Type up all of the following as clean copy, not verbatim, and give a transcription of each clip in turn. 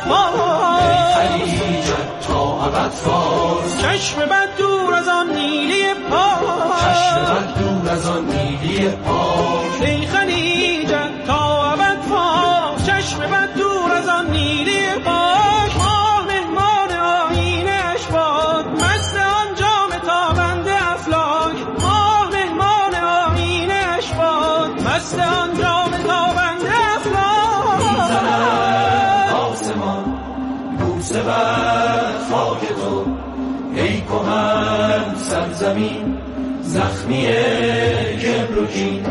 پاس، ای خلیجت تا ابد فاز، چشم بد دور از آن نیلی پاس، چشم بد دور از آن نیلی پاس، ای خلیجت تا ابد فاز، چشم بد دور از آن نیلی پاس. ماه مهمان آیینش باد، مست آن جام تابند افلاک، ماه مهمان آیینش باد، مست آن جام تابند افلاک. میزند آسمان بوسه بر خاک تو، ای کهن سرزمین زخمی کبر و کین.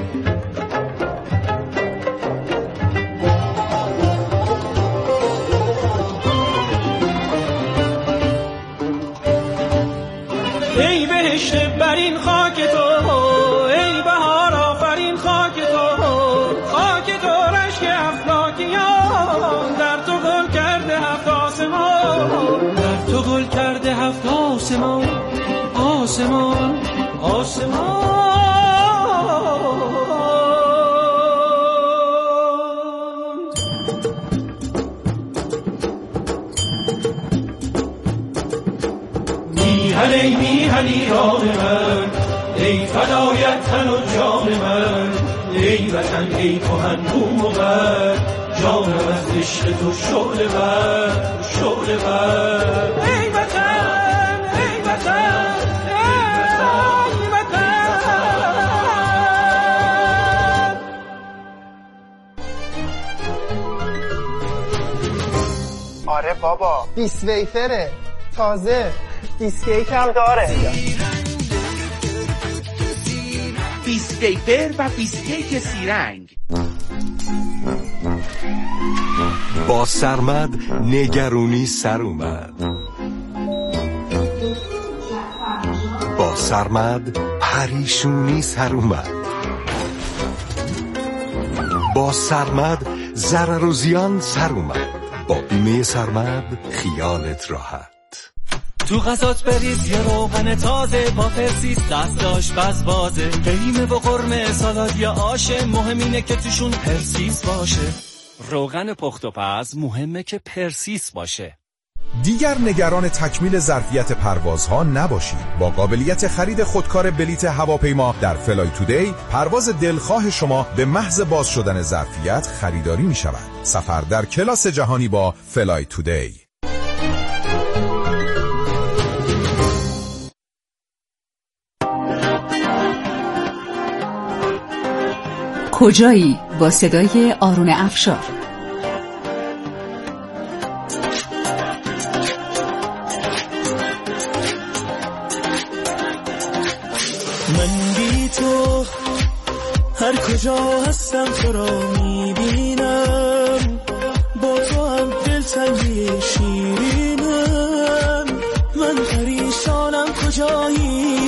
ای بهشت بر این خاک تو، ای بهار آفرین خاک تو، خاک تو رشک افلاکیان، در تو گل کرده هفت آسمان، در تو گل کرده هفت آسمان، آسمان آسمان. میهن میهنی راه من، ای فدایت تن و جان من، ای وطن ای کهن بوم و بر، جانم از عشق تو شعله بر، شعله بر. ای وطن ای وطن ای وطن. آره بابا، بیس ویفره تازه، بیسکیک هم داره. بیس ویفر و بیسکیک سیرنگ. با سرمد نگرونی سر اومد، با سرمد پریشونی سر اومد، با سرمد ضرر و زیان سر اومد، با بیمه سرمد خیالت راحت. تو غذات بریز یه روغن تازه با پرسیس، دست آشپز بازه، قیمه و قرمه سالاد یا آشه، مهم اینه که توشون پرسیس باشه. روغن پخت و پز مهمه که پرسیس باشه. دیگر نگران تکمیل ظرفیت پروازها نباشید. با قابلیت خرید خودکار بلیت هواپیما در فلای تودی، پرواز دلخواه شما به محض باز شدن ظرفیت خریداری می شود. سفر در کلاس جهانی با فلای تودی. کجایی با صدای آرون افشار. من بی تو هر کجا هستم تو را میبینم، با تو هم دلتنگی شیرینم، من پریشانم کجایی،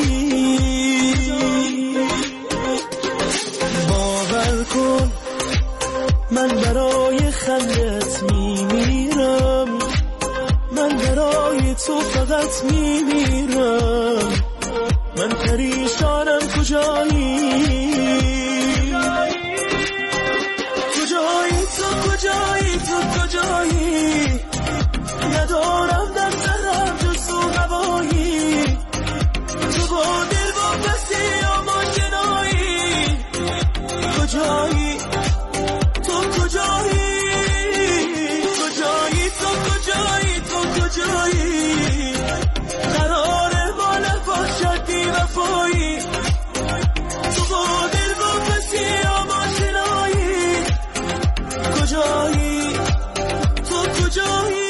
باور کن من برای خندت میمیرم، من برای تو فقط میمیرم، من پریشانم کجایی، کجایی تو، کجایی تو، کجایی، ندارم در سرم جز تو هوایی، تو با دل با کسی آماشنایی، کجایی تو، کجایی، کجایی تو، کجایی تو، کجایی، قراره ما نباشد بی وفایی، تو با دل با کسی آماشنایی، کجایی تو، کجایی.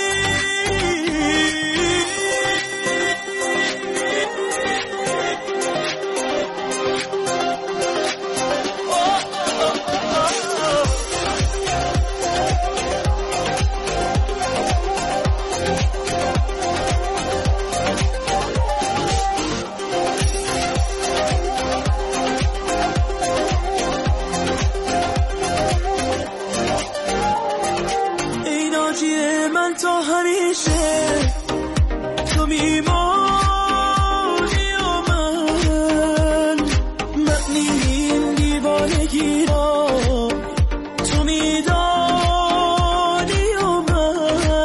تا همیشه تو میمانی و من، معنی این دیوانگی را تو میدانی و من،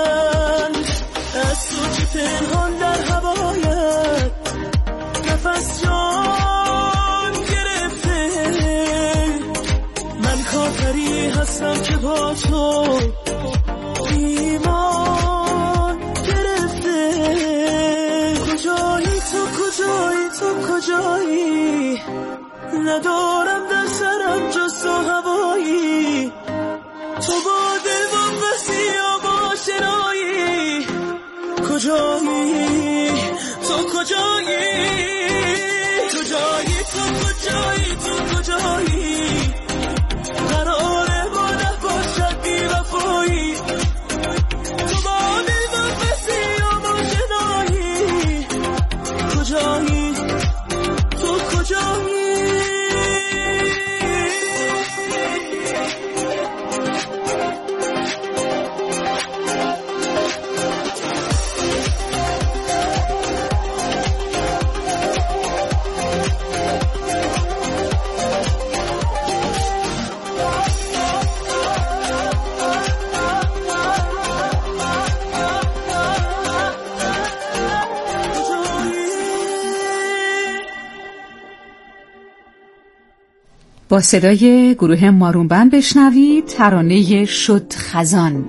کجایی ندارم در سرم جز تو هوایی تو با دل و بسیام آشنایی کجایی تو کجایی کجایی تو کجایی تو کجایی قراره ما نباشد بی وفایی تو با دل و بسیام آشنایی کجایی تو کجایی با صدای گروه مارونبند بشنوید ترانه شد خزان.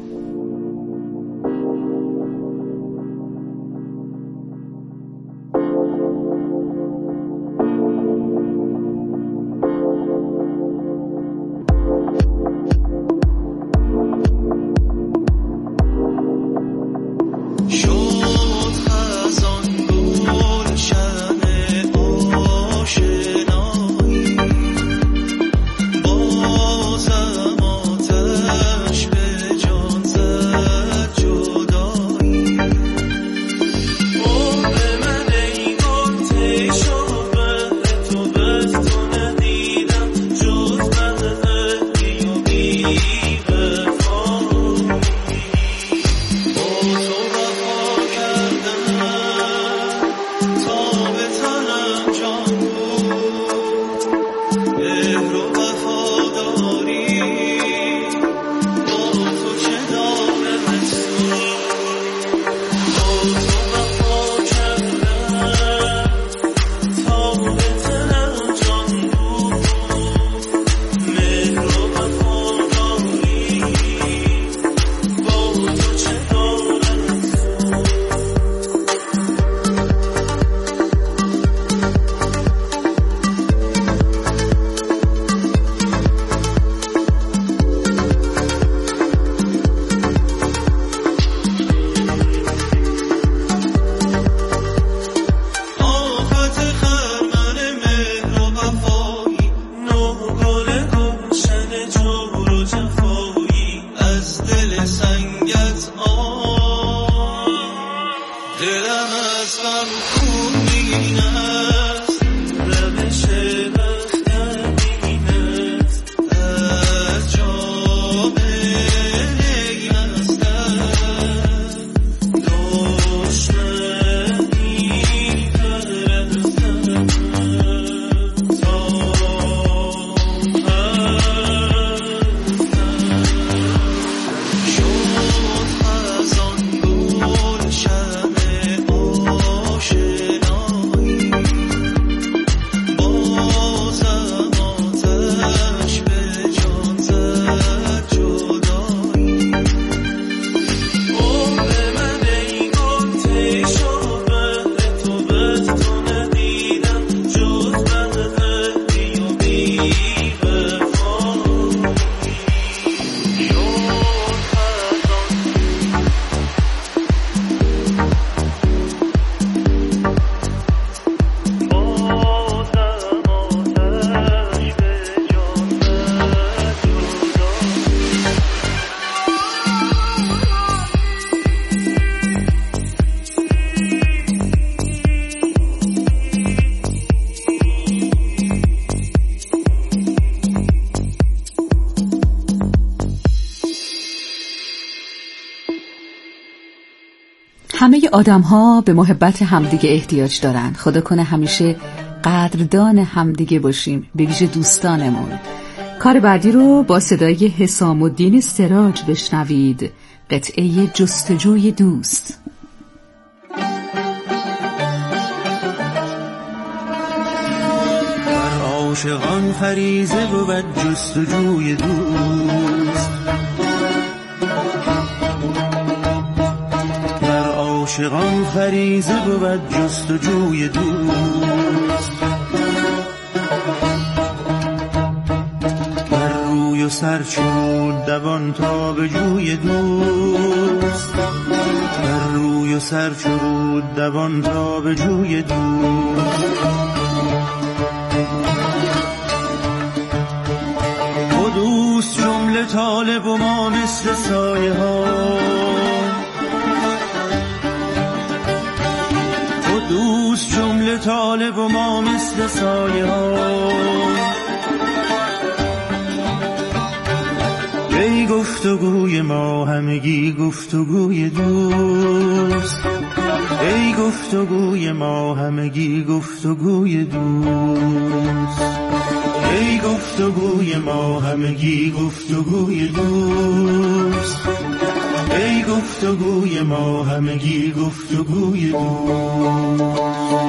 همه آدم‌ها به محبت همدیگه احتیاج دارن. خدا کنه همیشه قدردان همدیگه باشیم، به ویژه دوستانمون. کار بعدی رو با صدای حسام الدین سراج بشنوید، قطعه جستجوی دوست. بر عاشقان فریضه بود جستجوی دوست، بر عاشقان فریضه بود جستجوی دوست. سر چود دوان تا به جوی دوست، بر روی و سر چود دوان تا به جوی دوست. و دوست جمله طالب و ما مثل سایه ها، و دوست جمله طالب و ما مثل سایه ها. ای گفتگوی ما همگی گفتگوی دوست، ای گفتگوی ما همگی گفتگوی دوست، ای گفتگوی ما همگی گفتگوی دوست، ای گفتگوی ما همگی گفتگوی دوست.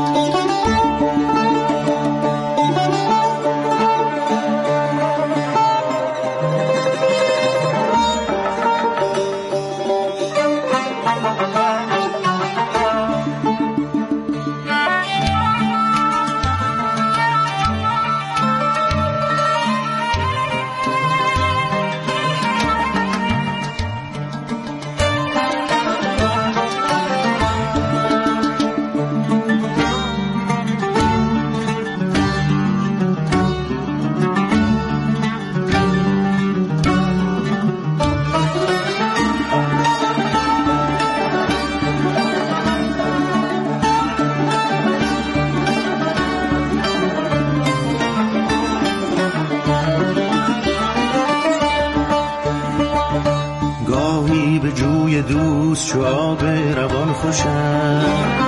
چو آب روان خوشم،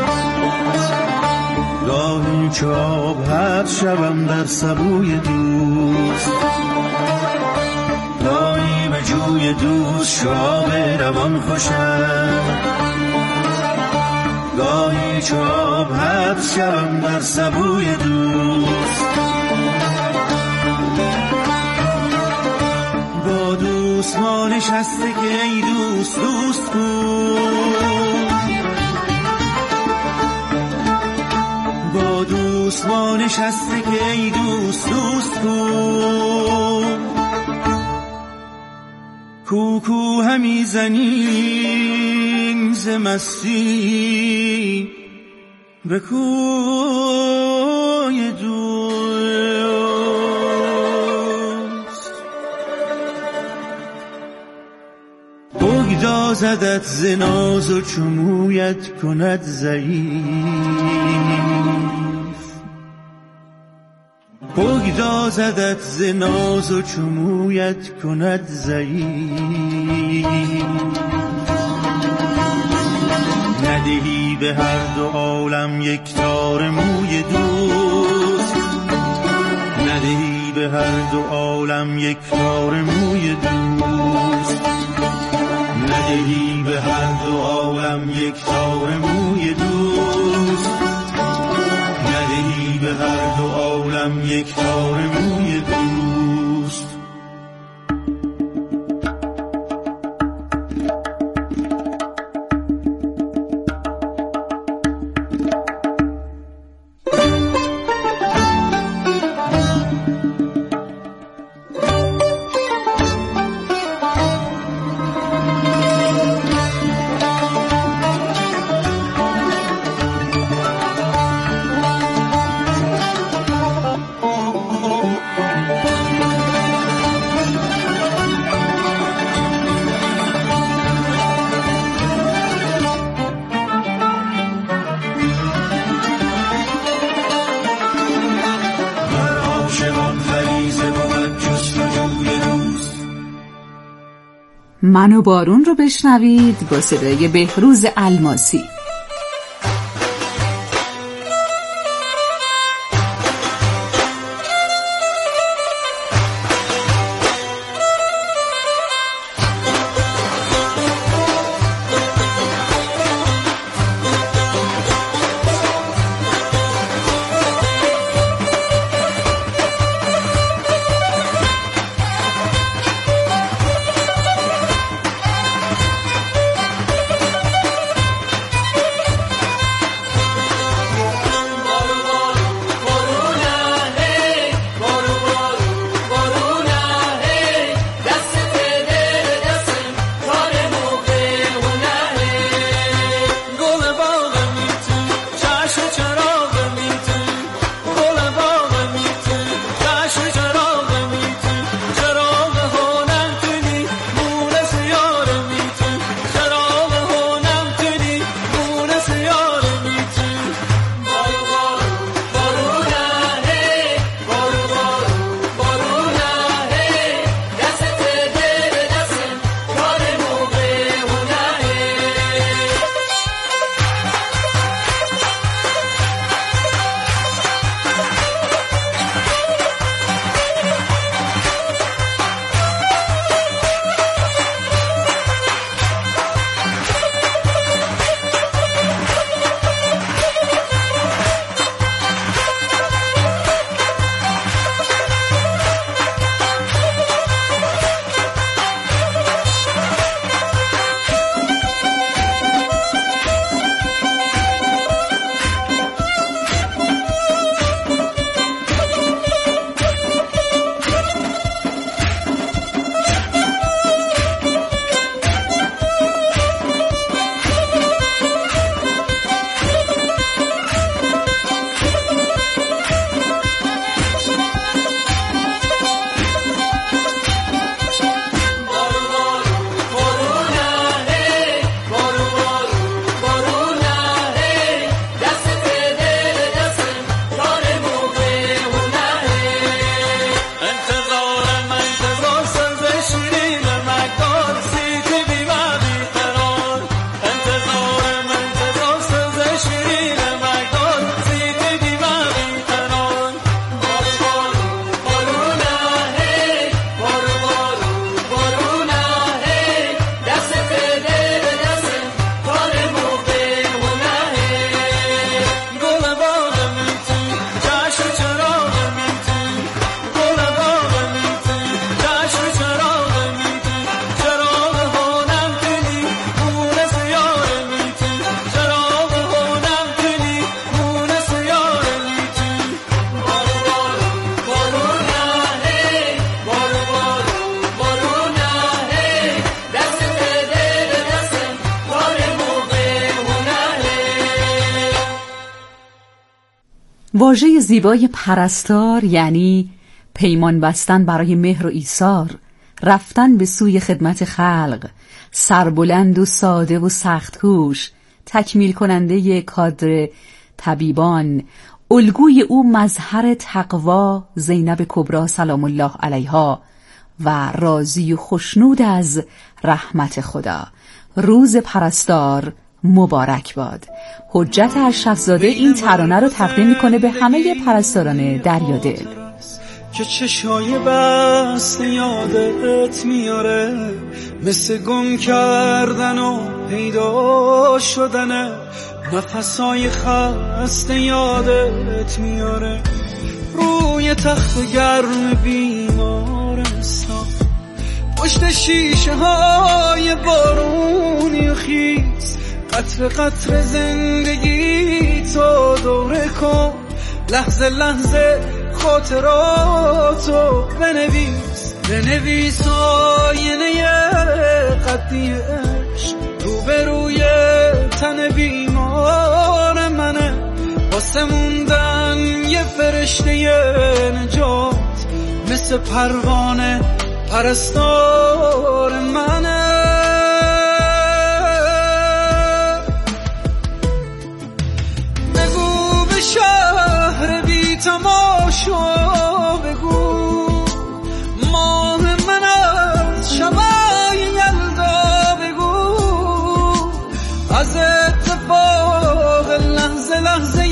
گاهی چو آب حبس شوم در سبوی دوست، گاهی به جوی دوست چو آب روان خوشم، گاهی چو آب حبس شوم در سبوی دوست. با دوست ما نشسته که ای دوست دوست کن، با دوست ما نشسته که ای دوست دوست کن. کوکو همی زنیم ز مستی به کوی دوست، بگدازدت ز ناز و چمویت کند ضعیف، بگدازدت ز ناز و چمویت کند ضعیف. ندهی به هر دو عالم یک تار موی دوست، ندهی به هر دو عالم یک تار موی دوست، ندهی به هر دو عالم یک تار موی دوست، ندهی به هر دو عالم یک تار موی دوست. من و بارون رو بشنوید با صدای بهروز الماسی. واژه زیبای پرستار یعنی پیمان بستن برای مهر و ایثار، رفتن به سوی خدمت خلق، سربلند و ساده و سخت‌کوش، تکمیل کننده کادر طبیبان، الگوی او مظهر تقوا زینب کبری سلام الله علیها و راضی و خوشنود از رحمت خدا. روز پرستار مبارک باد. حجت اشرفزاده این ترانه رو تقدیم میکنه به همه پرستاران دریادل. که چشای بسته یادت میاره، مثل گم کردن و پیدا شدنه، نفسای خسته یادت میاره، روی تخت گرم بیمارستان، پشت شیشه های بارونی و خیز، قطر قطر زندگی تو دوره کن، لحظه لحظه خاطراتو بنویس آینه قدی عشق روبروی تن بیمار منه، واسه موندن یه فرشته نجات، مثل پروانه پرستار منه. بگو به شهر بی تماشا، بگو ماه من از شبای یلدا، بگو از اتفاق لحظه لحظه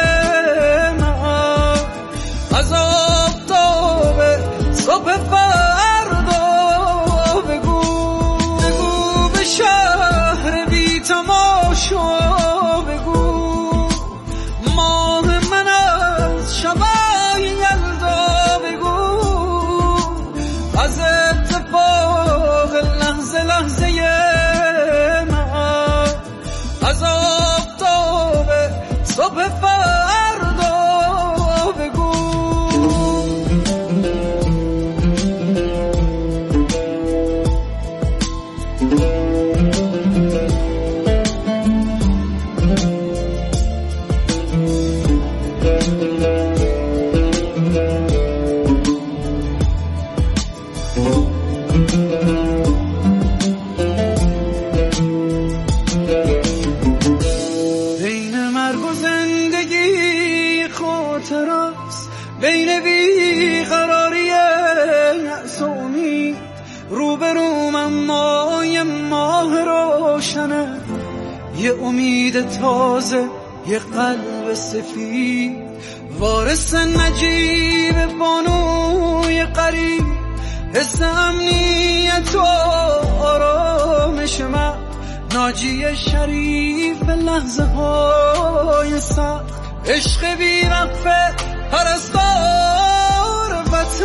من، از آفتاب صبح فردا، بگو به شهر بی تماشا، بگو ماه من از شبای یلدا، بگو از اتفاق لحظه لحظه من، از آفتاب صبح فردا، بگو. بین مرگ و زندگی خاطراست، بین بیقراری یأس و امید، روبروم اما یه ماه روشنه، یه امید تازه، یه قلب سفید، وارث نجیب بانوی قریب، حس امنیت و آرامش من، ناجی شریف لحظه های سخت، عشق بی وقفه پرستار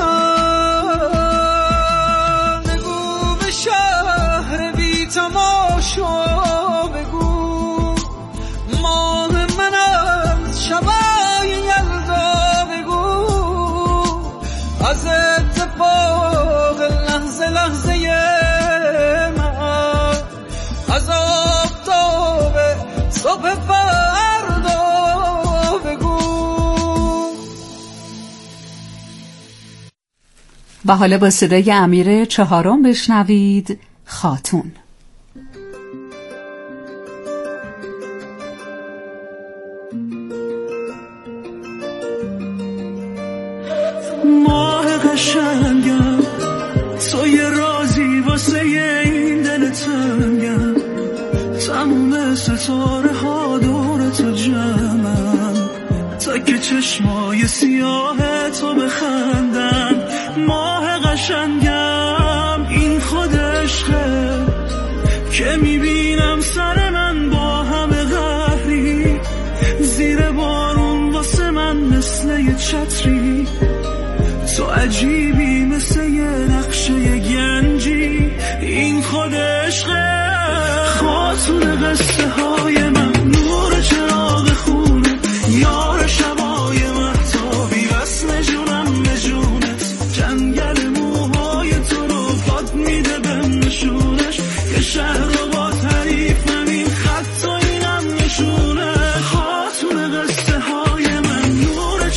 وطن. بگو به شهر بی تماشا، بگو ماه من از شبای یلدا، بگو از اتفاق لحظه لحظه من، از آفتاب صبح فردا، بگو. و حالا با صدای امیر چهارم بشنوید خاتون. ماه قشنگم، تو یه رازی واسه این دل تنگم، تموم ستاره ها دور تو جمعم، تا که چشمای سیاه تو بخندم. ماه قشنگم، این خود عشقه که میبینم سر من با همه قهری، زیر بارون واسه من مثل یه چتری، تو عجیبی مثل یه نقشه گنجی، این خود عشقه. خاتون قصه های من، نور چراغ خونه، یار شبای مهتابی، وصل جونم به جونت، جنگل موهای تو رو باد میده به نشونش، که شهر رو با تعریف نمین خط و اینم نشونه. خاتون قصه های من، نور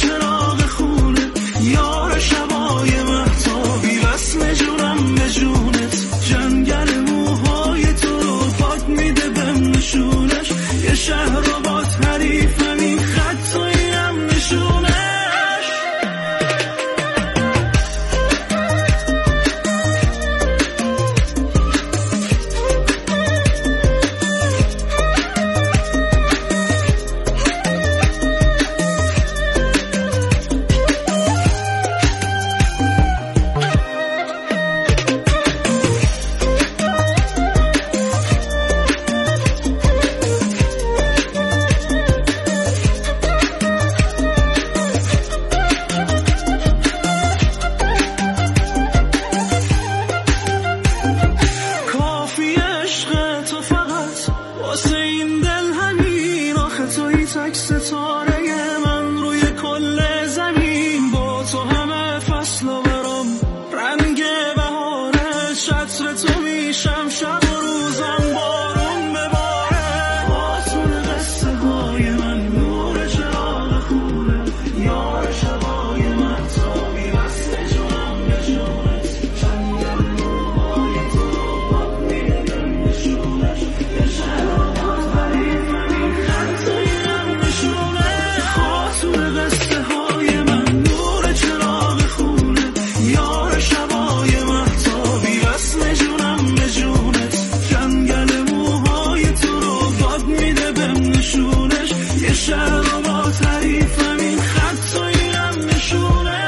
واسه این دل همین آخه توی تک ستاره من روی کل زمین با تو همه فصل و برام رنگ بهاره شطر تو میشم شب و روزم بارون بباره با تو قصه های من نور چراغ خونه یار شبای من تا میبسته جونم به جونت چنگل موهای تو با میدن نشونش یه شرابات حریف همین خط تویم نشونه خاطور قصه های من نور چراغ خونه یار شبای من تا میبسته جونم به جونت چنگل موهای تو رو باد میده بهم نشونش یه شرابات حریف همین خط تویم نشونه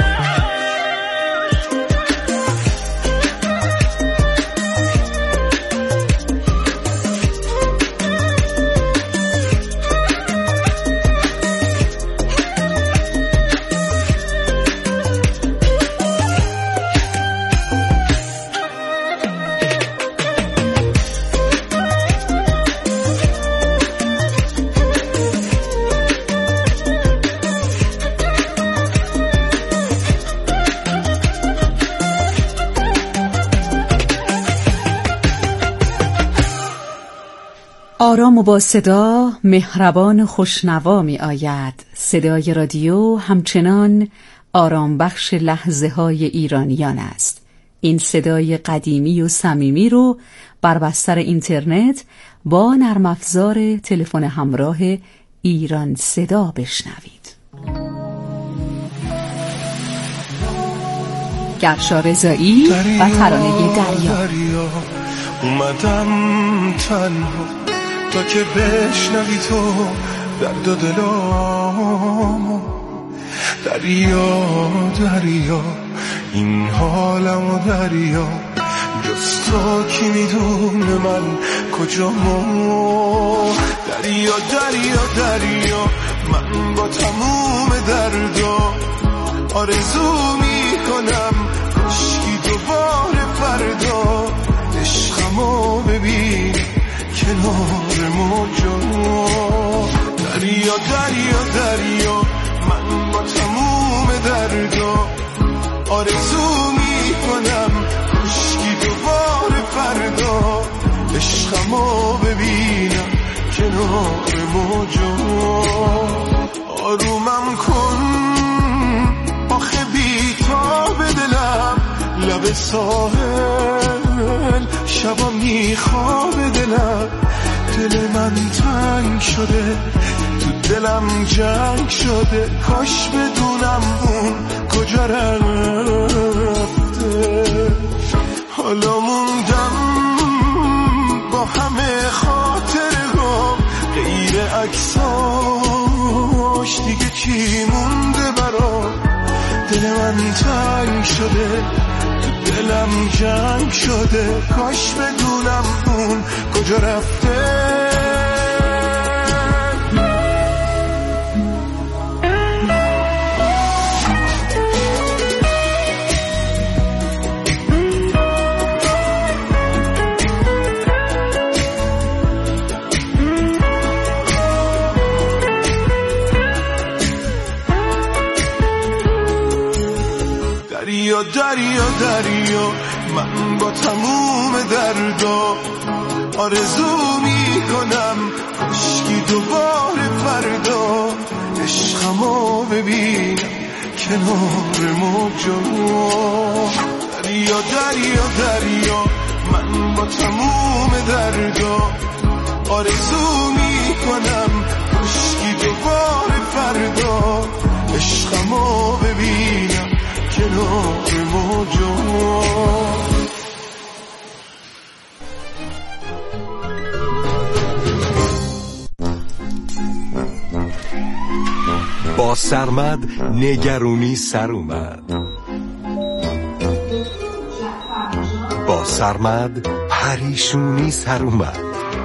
آرام و با صدا مهربان خوشنوا می آید. صدای رادیو همچنان آرام بخش لحظه های ایرانیان است. این صدای قدیمی و صمیمی رو بر بستر اینترنت با نرم افزار تلفن همراه ایران صدا بشنوید. گرشا رضایی و ترانه دریا. اومدم تنها تا که بشنوی تو درد و دلامو دریا دریا این حالمو دریا جز تو کی میدونه من کجامو دریا دریا دریا من با تموم دردا آرزو میکنم کاشکی دوباره فردا عشقمو ببین کنار موجا دریا دریا دریا من با تموم دردا آرزو میکنم کاشکی دوباره فردا عشقمو ببینم کنار موجا آرومم کن آخه بی‌تاب دلم لب ساحل شبا میخواب دلم دل من تنگ شده تو دلم جنگ شده کاش بدونم اون کجا رفته حالا موندم با همه خاطرهام غیر عکساش دیگه چی مونده برام دل من تنگ شده دلم جنگ شده کاش بدونم اون کجا رفته دریا دریا دریا من با تموم دردا آرزو میکنم کاشکی دوباره فردا عشقمو ببینم کنار موجا دریا دریا دریا من با تموم دردا آرزو میکنم کاشکی دوباره فردا عشقمو ببینم کنار موجا با سرمد نگرونی سر اومد. با سرمد پریشونی سر اومد.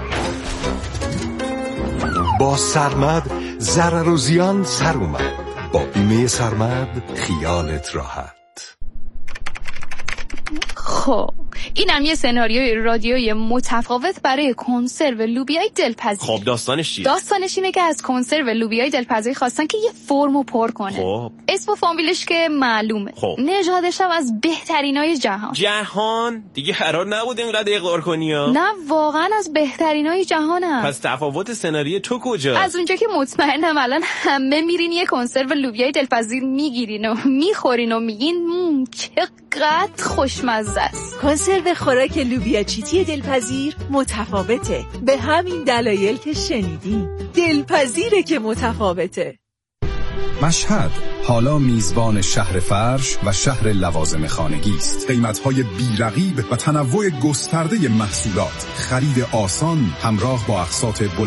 با سرمد ضرر و زیان سر اومد. با بیمه سرمد خیالت راحت. خب اینم یه سناریوی رادیویی متفاوت برای کنسرو لوبیای دلپذیر. خب داستانش چیه؟ داستانش اینه که از کنسرو لوبیای دلپذیر خواستن که یه فرمو پر کنه. خب اسم و فامیلش که معلومه. خب نژادش هم از بهترینای جهان دیگه قرار نبود اینقدر اقرار کنی ها؟ نه واقعا از بهترینای جهانم. پس تفاوت سناریوی تو کجا؟ از اونجا که مطمئنم الان همه میرین یه کنسرو لوبیای دلپذیر میگیرین و میخورین و میگین چقدر خوشمزه است. کنسرو خوراک لوبیا چیتی دلپذیر متفاوته، به همین دلایل که شنیدین. دلپذیره که متفاوته. مشهد حالا میزبان شهر فرش و شهر لوازم خانگی است. قیمت‌های بی‌رقیب و تنوع گسترده محصولات، خرید آسان همراه با اقساط